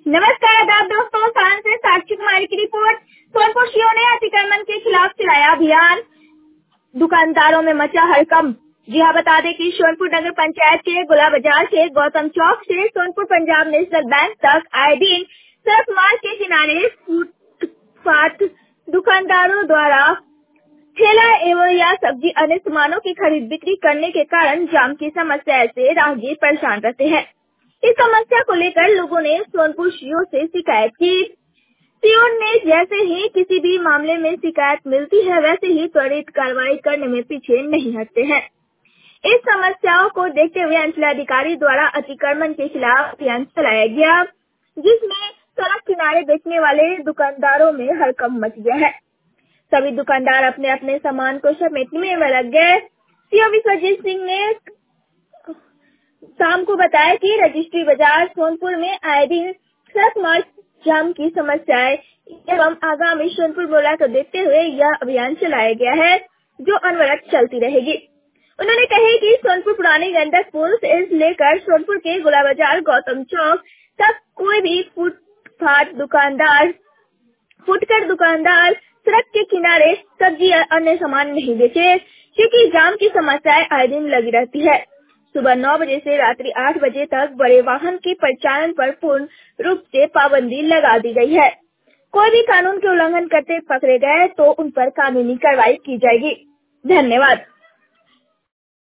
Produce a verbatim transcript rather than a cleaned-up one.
नमस्कार आदाब दोस्तों, साल से साक्षी कुमारी की रिपोर्ट। सोनपुर सीओ ने अतिक्रमण के खिलाफ चलाया अभियान, दुकानदारों में मचा हड़कंप। जी हाँ, बता दें कि सोनपुर नगर पंचायत के गोला बाजार से गौतम चौक से सोनपुर पंजाब नेशनल बैंक तक आए दिन सड़क मार्ग के किनारे फुटपाथ दुकानदारों द्वारा ठेला एवं या सब्जी अन्य सामानों की खरीद बिक्री करने के कारण जाम की समस्या से राहगीर परेशान रहते हैं। इस समस्या को लेकर लोगों ने सोनपुर सीओ से शिकायत की। सीओ ने जैसे ही किसी भी मामले में शिकायत मिलती है वैसे ही त्वरित कार्रवाई करने में पीछे नहीं हटते हैं। इस समस्याओं को देखते हुए अंचलाधिकारी द्वारा अतिक्रमण के खिलाफ अभियान चलाया गया, जिसमें सड़क किनारे बेचने वाले दुकानदारों में हड़कंप मच गया है। सभी दुकानदार अपने अपने सामान को समेटने में लग गए। सीओ विश्वजीत सिंह ने शाम को बताया कि रजिस्ट्री बाजार सोनपुर में आए दिन सड़क मार्ग जाम की समस्याएं एवं आगामी सोनपुर मेला को देखते हुए यह अभियान चलाया गया है, जो अनवरत चलती रहेगी। उन्होंने कहा कि सोनपुर पुरानी गंडक पुल से लेकर सोनपुर के गोला बाजार गौतम चौक तक कोई भी फुटपाथ दुकानदार फुटकर दुकानदार सड़क के किनारे सब्जी या अन्य सामान नहीं बेचे, क्योंकि जाम की समस्याएं आए दिन लगी रहती है। सुबह नौ बजे से रात्रि आठ बजे तक बड़े वाहन के परिचालन पर पूर्ण रूप से पाबंदी लगा दी गई है। कोई भी कानून के उल्लंघन करते पकड़े गए तो उन पर कानूनी कार्रवाई की जाएगी। धन्यवाद।